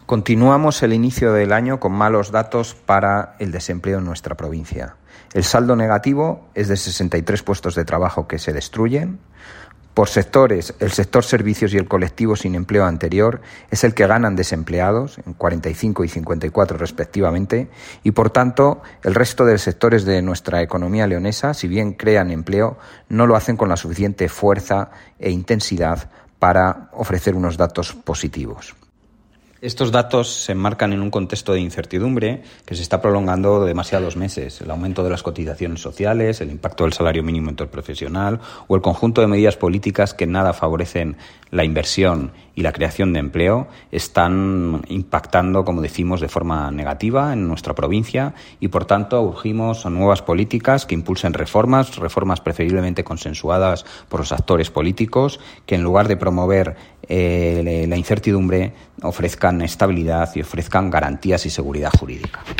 Continuamos el inicio del año con malos datos para el desempleo en nuestra provincia. El saldo negativo es de 63 puestos de trabajo que se destruyen. Por sectores, el sector servicios y el colectivo sin empleo anterior es el que ganan desempleados, en 45 y 54 respectivamente, y por tanto el resto de sectores de nuestra economía leonesa, si bien crean empleo, no lo hacen con la suficiente fuerza e intensidad para ofrecer unos datos positivos. Estos datos se enmarcan en un contexto de incertidumbre que se está prolongando demasiados meses. El aumento de las cotizaciones sociales, el impacto del salario mínimo interprofesional o el conjunto de medidas políticas que nada favorecen la inversión y la creación de empleo están impactando, como decimos, de forma negativa en nuestra provincia y, por tanto, urgimos a nuevas políticas que impulsen reformas preferiblemente consensuadas por los actores políticos, que en lugar de promover la incertidumbre ofrezcan estabilidad y ofrezcan garantías y seguridad jurídica.